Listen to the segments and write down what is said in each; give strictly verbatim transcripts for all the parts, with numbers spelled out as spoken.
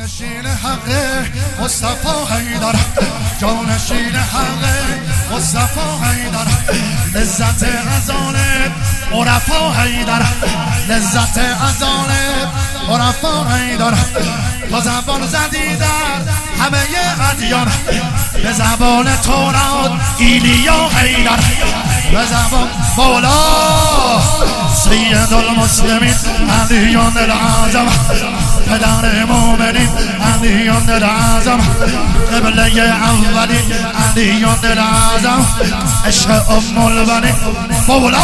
جانشین حق مصطفی حیدر، جانشین حق مصطفی حیدر، لذت از آن عرفا حیدر، لذت از آن عرفا حیدر. تا زبان زدی در همه ادیان، به زبان تورات ایلیا حیدر، به زبان مولا سید المسلمین علیون الاعظم، پدر مومنین علیون الاعظم، قبله اولین علیون الاعظم، عشق ام البنین مولا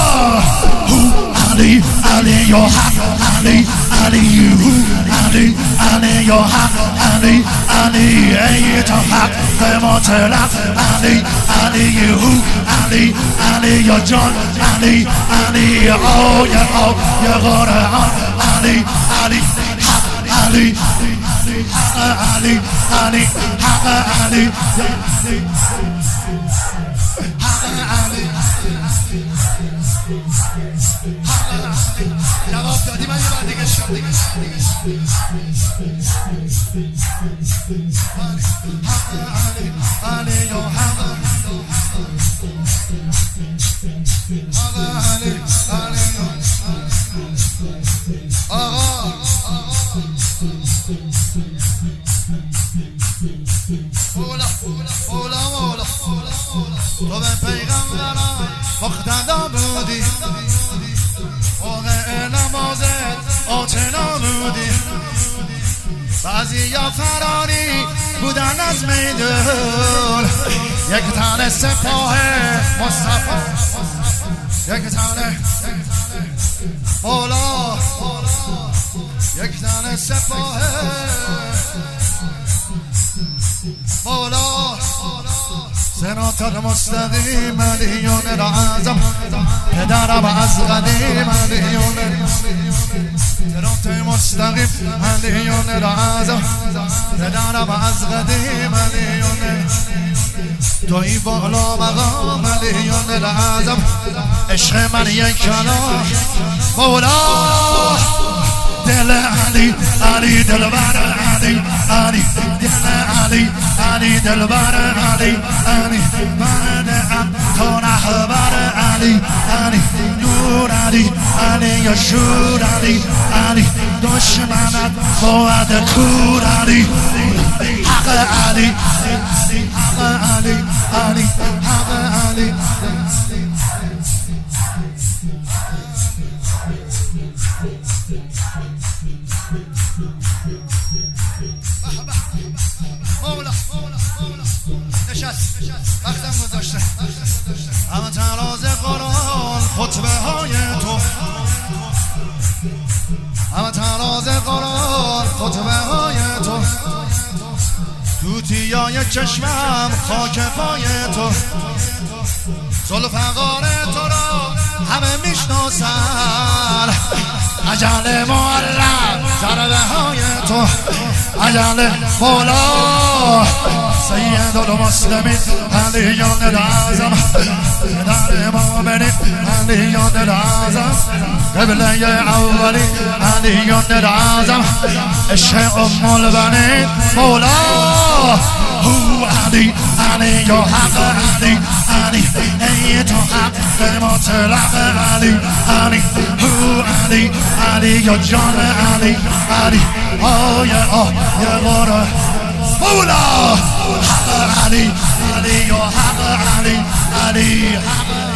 علی علی یا حق، علی علی علی علی یا حق، علی علی ای تو حق مطلق، علی علی علی علی یا جان، علی علی آیه آیه قرآن، علی علی حق، علی علی علی حق، علی جواب دادی من یه بار دیگه شد علی یا حق، علی علی آقا مولا مولا مولا تو به پیغمبران مقتدا بودی، موقع نمازت آتنا بودی، بعضی یا فراری بودن از میدون، یک تن سپاه مصطفی، یک تن مولا، یک تن سپاه مولا، صراط المستقیم علیون الاعظم، پدرم از قدیم علیون، صراط مستقیم علیون الاعظم، پدرم از قدیم علیون، توی بالا مقام علیون الاعظم، عشق من یک کلام مولا، دل علی علی دلبر علی علی دل علی علی دلبر علی علی من تو رهبر علی علی نور علی علی یا شور علی علی دشمنت بود کور علی حق علی حق علی علی حق علی مولا نشست وقتم گذاشته، همه تراز قرآن خطبه های تو، همه تراز قرآن خطبه های تو، توتیای چشمم خاک پای تو، ذوالفقار تو را همه میشناسن، اجل معلم ضربه های تو، اجل مولا سید المسلمین علیون الاعظم، پدر مومنین علیون الاعظم، قبله اولی علیون الاعظم، عشق ام البنین مولا علی علی یا حق، علی علی ای تو حق مطلق، علی علی علی علی یا جان، علی علی آیه آیه قرآن مولا حق، علی علی یا حق، علی علی حق